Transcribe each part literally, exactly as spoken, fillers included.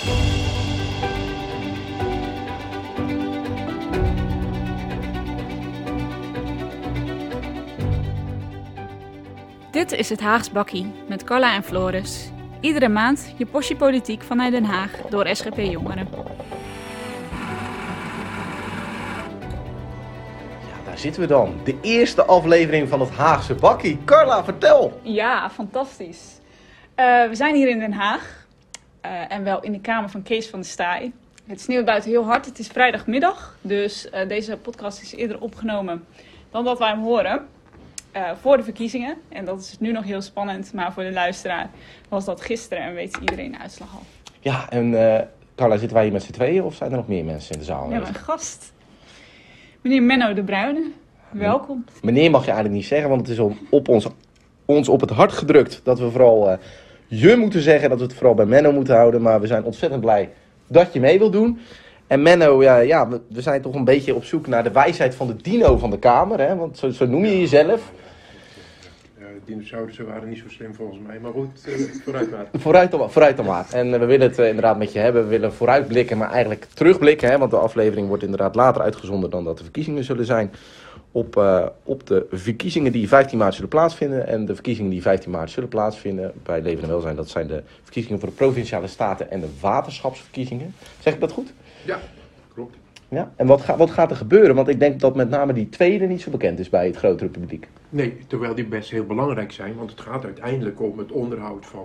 Dit is het Haags Bakkie met Carla en Floris. Iedere maand je portie politiek vanuit Den Haag door S G P Jongeren. Ja, daar zitten we dan. De eerste aflevering van het Haagse Bakkie. Carla, vertel! Ja, fantastisch. Uh, we zijn hier in Den Haag uh, en wel in de kamer van Kees van der Staaij. Het sneeuwt buiten heel hard. Het is vrijdagmiddag, dus uh, deze podcast is eerder opgenomen dan dat wij hem horen. Uh, voor de verkiezingen. En dat is nu nog heel spannend. Maar voor de luisteraar was dat gisteren en weet iedereen de uitslag al. Ja, en uh, Carla, zitten wij hier met z'n tweeën of zijn er nog meer mensen in de zaal? Ja, mijn gast. Meneer Menno de Bruyne. Welkom. Meneer mag je eigenlijk niet zeggen, want het is op ons, ons op het hart gedrukt dat we vooral uh, je moeten zeggen. Dat we het vooral bij Menno moeten houden. Maar we zijn ontzettend blij dat je mee wilt doen. En Menno, ja, ja we, we zijn toch een beetje op zoek naar de wijsheid van de dino van de Kamer. Hè? Want zo, zo noem je jezelf. Dinosaurussen waren niet zo slim volgens mij, maar goed, uh, vooruit maar. Vooruit dan, vooruit dan maar. En uh, we willen het uh, inderdaad met je hebben. We willen vooruitblikken, maar eigenlijk terugblikken. Hè, want de aflevering wordt inderdaad later uitgezonden dan dat de verkiezingen zullen zijn. Op, uh, op de verkiezingen die vijftien maart zullen plaatsvinden. En de verkiezingen die vijftien maart zullen plaatsvinden bij Leven en Welzijn. Dat zijn de verkiezingen voor de Provinciale Staten en de waterschapsverkiezingen. Zeg ik dat goed? Ja, klopt. Ja? En wat, ga, wat gaat er gebeuren? Want ik denk dat met name die tweede niet zo bekend is bij het grotere publiek. Nee, terwijl die best heel belangrijk zijn, want het gaat uiteindelijk om het onderhoud van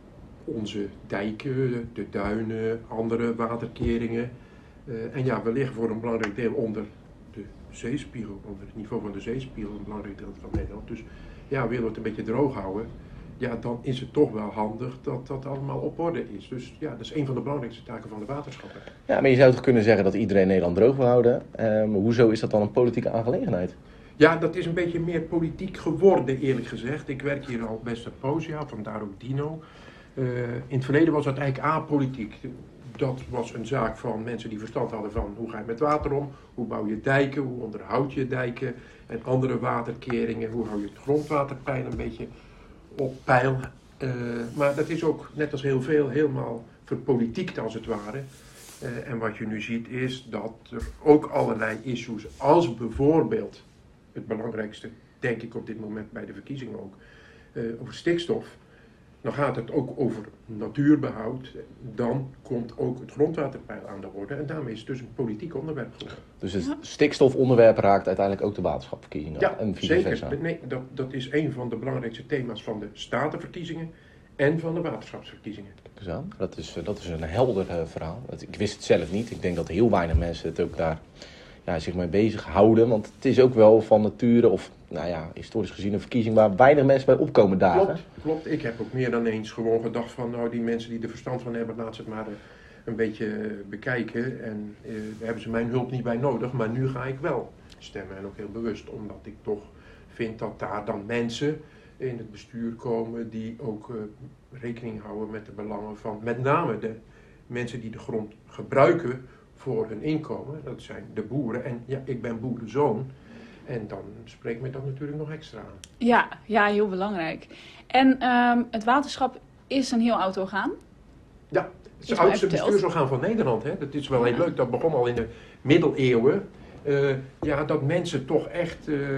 onze dijken, de duinen, andere waterkeringen. Uh, en ja, we liggen voor een belangrijk deel onder de zeespiegel, onder het niveau van de zeespiegel, een belangrijk deel van Nederland. Dus ja, willen we het een beetje droog houden, ja, dan is het toch wel handig dat dat allemaal op orde is. Dus ja, dat is een van de belangrijkste taken van de waterschappen. Ja, maar je zou toch kunnen zeggen dat iedereen Nederland droog wil houden. Um, hoezo is dat dan een politieke aangelegenheid? Ja, dat is een beetje meer politiek geworden, eerlijk gezegd. Ik werk hier al best een poos, ja, vandaar ook Dino. Uh, in het verleden was dat eigenlijk apolitiek. Dat was een zaak van mensen die verstand hadden van hoe ga je met water om, hoe bouw je dijken, hoe onderhoud je dijken en andere waterkeringen, hoe hou je het grondwaterpeil een beetje op peil. Uh, maar dat is ook, net als heel veel, helemaal verpolitiekt als het ware. Uh, en wat je nu ziet is dat er ook allerlei issues, als bijvoorbeeld het belangrijkste, denk ik op dit moment bij de verkiezingen ook, uh, over stikstof. Dan gaat het ook over natuurbehoud. Dan komt ook het grondwaterpeil aan de orde. En daarmee is het dus een politiek onderwerp geworden. Dus het stikstofonderwerp raakt uiteindelijk ook de waterschapverkiezingen? Ja, en vice zeker. versa. Nee, dat, dat is een van de belangrijkste thema's van de statenverkiezingen en van de waterschapsverkiezingen. Kijk eens aan. Dat is, dat is een helder uh, verhaal. Ik wist het zelf niet. Ik denk dat heel weinig mensen het ook daar ja, zich mee bezighouden. Want het is ook wel van nature, of nou ja, historisch gezien een verkiezing waar weinig mensen bij opkomen dagen. Klopt, klopt. Ik heb ook meer dan eens gewoon gedacht van, nou, die mensen die er verstand van hebben, laat ze het maar uh, een beetje uh, bekijken. En uh, daar hebben ze mijn hulp niet bij nodig, maar nu ga ik wel stemmen. En ook heel bewust, omdat ik toch vind dat daar dan mensen in het bestuur komen die ook uh, rekening houden met de belangen van met name de mensen die de grond gebruiken voor hun inkomen. Dat zijn de boeren. En ja, ik ben boerenzoon. En dan spreekt me dat natuurlijk nog extra aan. Ja, ja, heel belangrijk. En um, het waterschap is een heel oud orgaan. Ja, het is het oudste bestuursorgaan van Nederland. Hè? Dat is wel heel leuk. Dat begon al in de middeleeuwen. Uh, ja, dat mensen toch echt uh,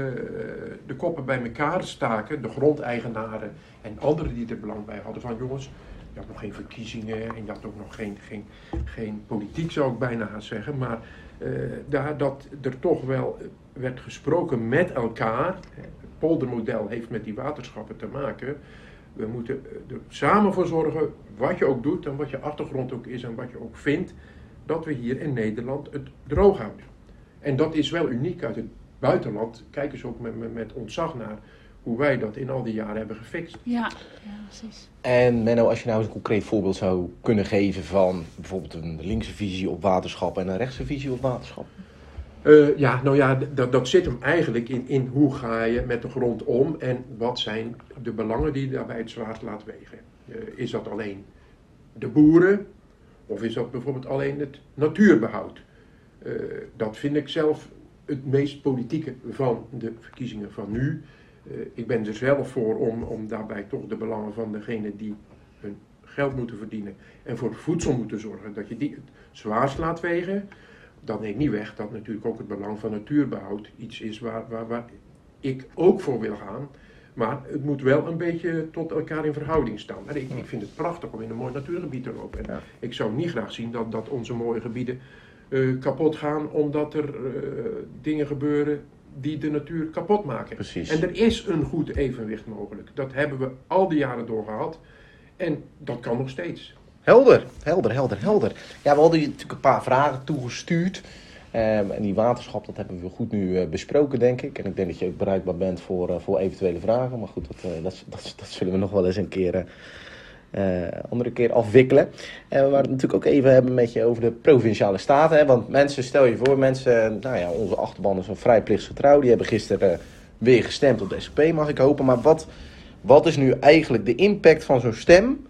de koppen bij elkaar staken. De grondeigenaren en anderen die er belang bij hadden. Van jongens, je had nog geen verkiezingen en je had ook nog geen, geen, geen politiek, zou ik bijna zeggen. Maar uh, daar, dat er toch wel werd gesproken met elkaar. Het poldermodel heeft met die waterschappen te maken. We moeten er samen voor zorgen, wat je ook doet en wat je achtergrond ook is en wat je ook vindt, dat we hier in Nederland het droog houden. En dat is wel uniek uit het buitenland. Kijk eens ook met, met, met ontzag naar hoe wij dat in al die jaren hebben gefixt. Ja, ja, precies. En Menno, als je nou eens een concreet voorbeeld zou kunnen geven van bijvoorbeeld een linkse visie op waterschap en een rechtse visie op waterschap? Uh, ja, nou ja, dat, dat zit hem eigenlijk in, in hoe ga je met de grond om en wat zijn de belangen die je daarbij het zwaarst laat wegen. Uh, is dat alleen de boeren of is dat bijvoorbeeld alleen het natuurbehoud? Uh, dat vind ik zelf het meest politieke van de verkiezingen van nu. Uh, ik ben er zelf voor om, om daarbij toch de belangen van degene die hun geld moeten verdienen en voor voedsel moeten zorgen, dat je die het zwaarst laat wegen, dan neemt niet weg dat natuurlijk ook het belang van natuurbehoud iets is waar, waar, waar ik ook voor wil gaan. Maar het moet wel een beetje tot elkaar in verhouding staan. En ik, ik vind het prachtig om in een mooi natuurgebied te lopen. En Ja. ik zou niet graag zien dat, dat onze mooie gebieden uh, kapot gaan omdat er uh, dingen gebeuren die de natuur kapot maken. Precies. En er is een goed evenwicht mogelijk. Dat hebben we al die jaren door gehad. En dat kan nog steeds. Helder, helder, helder, helder. Ja, we hadden je natuurlijk een paar vragen toegestuurd. Um, en die waterschap, dat hebben we goed nu uh, besproken, denk ik. En ik denk dat je ook bereikbaar bent voor, uh, voor eventuele vragen. Maar goed, dat, uh, dat, dat, dat zullen we nog wel eens een keer, uh, uh, andere keer afwikkelen. En we waren natuurlijk ook even hebben met je over de provinciale staten. Hè? Want mensen, stel je voor, mensen, nou ja, onze achterban is een vrij plichtsgetrouw. Die hebben gisteren uh, weer gestemd op de S G P, mag ik hopen. Maar wat, wat is nu eigenlijk de impact van zo'n stem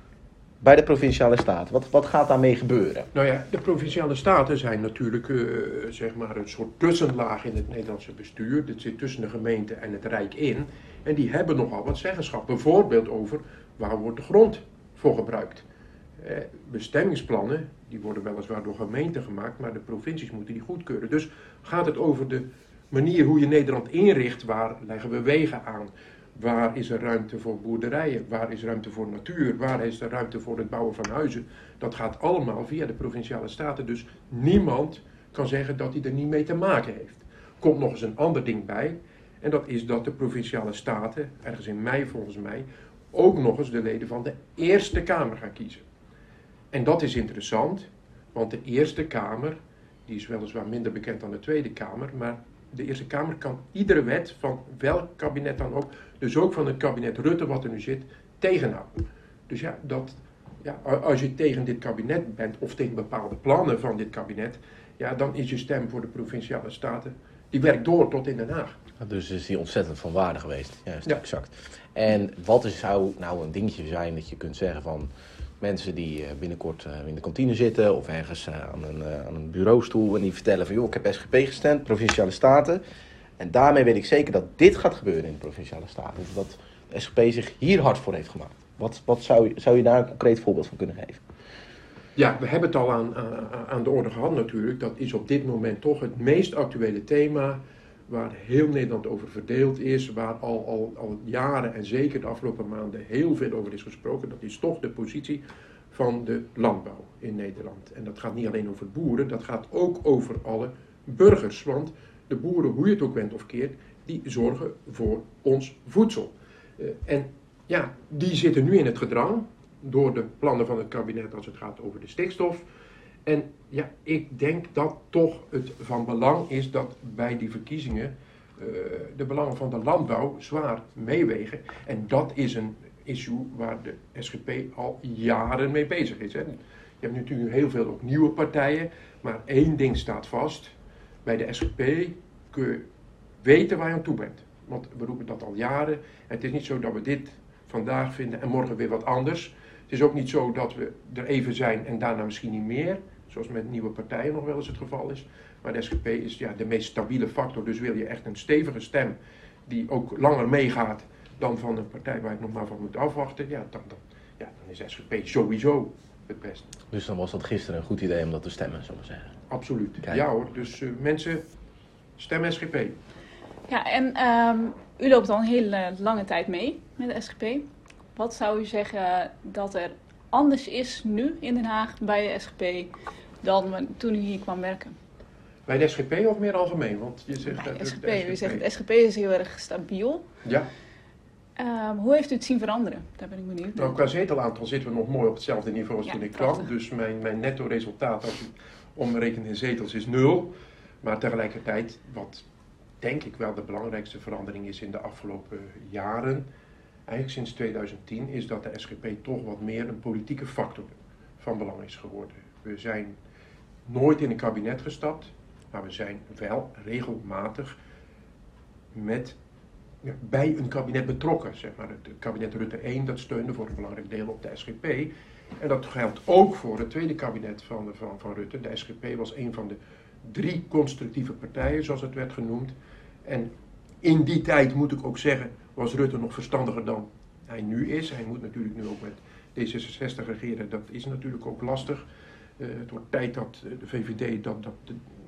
bij de provinciale staten? Wat, wat gaat daarmee gebeuren? Nou ja, de provinciale staten zijn natuurlijk uh, zeg maar een soort tussenlaag in het Nederlandse bestuur. Dit zit tussen de gemeente en het Rijk in. En die hebben nogal wat zeggenschap. Bijvoorbeeld over waar wordt de grond voor gebruikt. Eh, bestemmingsplannen, die worden weliswaar door gemeenten gemaakt, maar de provincies moeten die goedkeuren. Dus gaat het over de manier hoe je Nederland inricht, waar leggen we wegen aan? Waar is er ruimte voor boerderijen? Waar is ruimte voor natuur? Waar is er ruimte voor het bouwen van huizen? Dat gaat allemaal via de provinciale staten. Dus niemand kan zeggen dat hij er niet mee te maken heeft. Komt nog eens een ander ding bij. En dat is dat de provinciale staten, ergens in mei volgens mij, ook nog eens de leden van de Eerste Kamer gaan kiezen. En dat is interessant, want de Eerste Kamer, die is weliswaar minder bekend dan de Tweede Kamer, maar de Eerste Kamer kan iedere wet van welk kabinet dan ook, dus ook van het kabinet Rutte wat er nu zit, tegenhouden. Dus ja, dat, ja, als je tegen dit kabinet bent of tegen bepaalde plannen van dit kabinet, ja, dan is je stem voor de provinciale staten, die werkt door tot in Den Haag. Dus is die ontzettend van waarde geweest. Juist, Ja. exact. En wat is, zou nou een dingetje zijn dat je kunt zeggen van mensen die binnenkort in de kantine zitten of ergens aan een, aan een bureaustoel en die vertellen van joh, ik heb S G P gestemd, provinciale staten. En daarmee weet ik zeker dat dit gaat gebeuren in de provinciale staten. Of dat de S G P zich hier hard voor heeft gemaakt. Wat, wat zou, zou je daar een concreet voorbeeld van kunnen geven? Ja, we hebben het al aan, aan, aan de orde gehad natuurlijk. Dat is op dit moment toch het meest actuele thema waar heel Nederland over verdeeld is, waar al, al, al jaren en zeker de afgelopen maanden heel veel over is gesproken. Dat is toch de positie van de landbouw in Nederland. En dat gaat niet alleen over boeren, dat gaat ook over alle burgers. Want de boeren, hoe je het ook bent of keert, die zorgen voor ons voedsel. Uh, en ja, die zitten nu in het gedrang door de plannen van het kabinet als het gaat over de stikstof. En ja, ik denk dat toch het van belang is dat bij die verkiezingen uh, de belangen van de landbouw zwaar meewegen. En dat is een issue waar de S G P al jaren mee bezig is. Hè. Je hebt natuurlijk heel veel ook nieuwe partijen, maar één ding staat vast. Bij de S G P kun je weten waar je aan toe bent. Want we roepen dat al jaren. En het is niet zo dat we dit vandaag vinden en morgen weer wat anders. Het is ook niet zo dat we er even zijn en daarna misschien niet meer. Zoals met nieuwe partijen nog wel eens het geval is. Maar de S G P is ja, de meest stabiele factor. Dus wil je echt een stevige stem die ook langer meegaat dan van een partij waar je nog maar van moet afwachten. Ja, dan, dan, ja, dan is S G P sowieso het beste. Dus dan was dat gisteren een goed idee om dat te stemmen, zullen we zeggen. Absoluut. Kijk. Ja hoor, dus uh, mensen, stem S G P. Ja, en um, u loopt al een hele lange tijd mee met de S G P. Wat zou u zeggen dat er anders is nu in Den Haag bij de S G P dan toen u hier kwam werken? Bij de S G P of meer algemeen? Want je zegt Bij de dat S G P. de U zegt de S G P is heel erg stabiel. Ja. Um, hoe heeft u het zien veranderen? Daar ben ik benieuwd. Nou, qua zetelaantal zitten we nog mooi op hetzelfde niveau als Ja, toen ik prachtig. kwam. Dus mijn, mijn netto resultaat, als ik omreken in zetels, is nul. Maar tegelijkertijd, wat denk ik wel de belangrijkste verandering is in de afgelopen jaren, eigenlijk sinds tweeduizend tien, is dat de S G P toch wat meer een politieke factor van belang is geworden. We zijn nooit in een kabinet gestapt, maar we zijn wel regelmatig met, ja, bij een kabinet betrokken. Zeg maar. Het kabinet Rutte één, dat steunde voor een belangrijk deel op de S G P. En dat geldt ook voor het tweede kabinet van, van, van Rutte. De S G P was een van de drie constructieve partijen, zoals het werd genoemd. En in die tijd, moet ik ook zeggen, was Rutte nog verstandiger dan hij nu is. Hij moet natuurlijk nu ook met D zesenzestig regeren, dat is natuurlijk ook lastig. Uh, het wordt tijd dat de V V D dat, dat,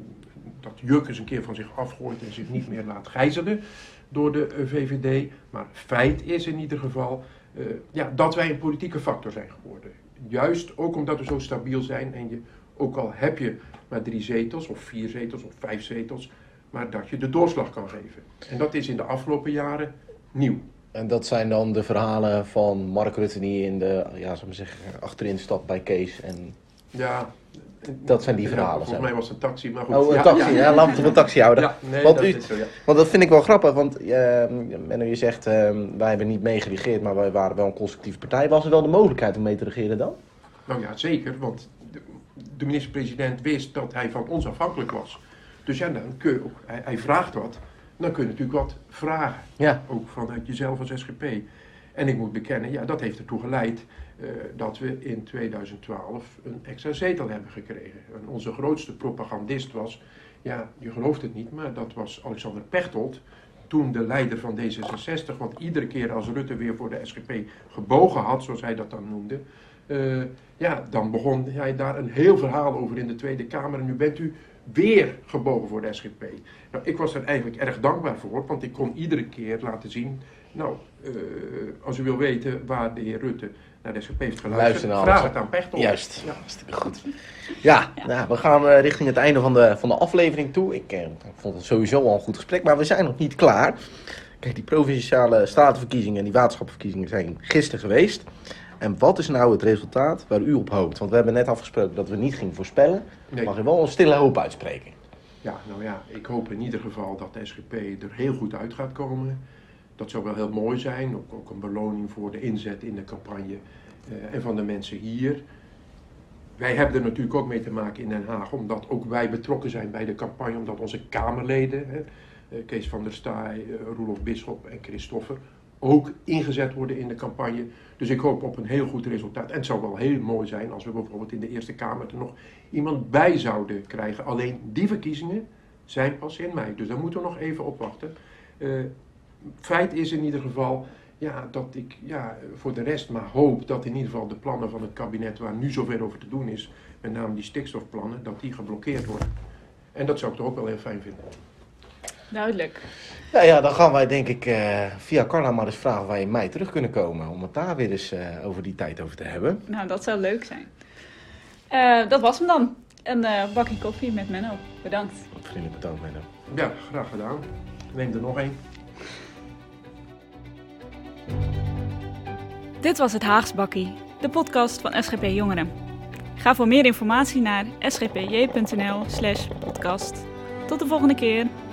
dat juk eens een keer van zich afgooit en zich niet meer laat gijzelen door de uh, V V D. Maar feit is in ieder geval uh, ja, dat wij een politieke factor zijn geworden. Juist ook omdat we zo stabiel zijn en je, ook al heb je maar drie zetels of vier zetels of vijf zetels, maar dat je de doorslag kan geven. En dat is in de afgelopen jaren nieuw. En dat zijn dan de verhalen van Mark Rutte die in de, ja, zal ik zeggen, achterin stapt bij Kees. En ja, dat zijn die ja, verhalen. Volgens mij was het een taxi, maar goed. Oh, een ja, taxi, ja, ja. Laat het op een taxi houden. Ja, nee, want, dat u, is zo, ja. want dat vind ik wel grappig, want uh, Menno, je zegt, uh, wij hebben niet meegeregeerd, maar wij waren wel een constructieve partij. Was er wel de mogelijkheid om mee te regeren dan? Nou ja, zeker, want de, de minister-president wist dat hij van ons afhankelijk was. Dus ja, dan kun je ook, hij, hij vraagt wat, dan kun je natuurlijk wat vragen. Ja. Ook vanuit jezelf als S G P. En ik moet bekennen, ja, dat heeft ertoe geleid uh, dat we in tweeduizend twaalf een extra zetel hebben gekregen. En onze grootste propagandist was, ja, je gelooft het niet, maar dat was Alexander Pechtold. Toen de leider van D zesenzestig, want iedere keer als Rutte weer voor de S G P gebogen had, zoals hij dat dan noemde, uh, ja, dan begon hij daar een heel verhaal over in de Tweede Kamer. En nu bent u weer gebogen voor de S G P. Nou, ik was er eigenlijk erg dankbaar voor, want ik kon iedere keer laten zien, nou, uh, als u wil weten waar de heer Rutte naar de S G P heeft geluisterd, vraag het aan Pechtold. Juist, ja, hartstikke goed. Ja, ja. Nou, we gaan uh, richting het einde van de, van de aflevering toe. Ik, uh, ik vond het sowieso al een goed gesprek, maar we zijn nog niet klaar. Kijk, die provinciale statenverkiezingen en die waterschappenverkiezingen zijn gisteren geweest. En wat is nou het resultaat waar u op hoopt? Want we hebben net afgesproken dat we niet gingen voorspellen. Nee. Mag je wel een stille hoop uitspreken? Ja, nou ja, ik hoop in ieder geval dat de S G P er heel goed uit gaat komen. Dat zou wel heel mooi zijn, ook, ook een beloning voor de inzet in de campagne uh, en van de mensen hier. Wij hebben er natuurlijk ook mee te maken in Den Haag, omdat ook wij betrokken zijn bij de campagne, omdat onze Kamerleden, hè, uh, Kees van der Staaij, uh, Roelof Bisschop en Christoffer, ook ingezet worden in de campagne. Dus ik hoop op een heel goed resultaat. En het zou wel heel mooi zijn als we bijvoorbeeld in de Eerste Kamer er nog iemand bij zouden krijgen. Alleen die verkiezingen zijn pas in mei, dus daar moeten we nog even op wachten. Uh, Feit is in ieder geval ja, dat ik ja, voor de rest maar hoop dat in ieder geval de plannen van het kabinet waar nu zoveel over te doen is, met name die stikstofplannen, dat die geblokkeerd worden. En dat zou ik toch ook wel heel fijn vinden. Duidelijk. Ja, ja, dan gaan wij denk ik uh, via Carla maar eens vragen of wij in mei terug kunnen komen. Om het daar weer eens uh, over die tijd over te hebben. Nou, dat zou leuk zijn. Uh, dat was hem dan. Een uh, bakje koffie met Menno. Bedankt. Vriendelijk bedankt, Menno. Ja, graag gedaan. Neem er nog één. Dit was het Haags Bakkie, de podcast van S G P Jongeren. Ga voor meer informatie naar s g p j punt n l slash podcast. Tot de volgende keer.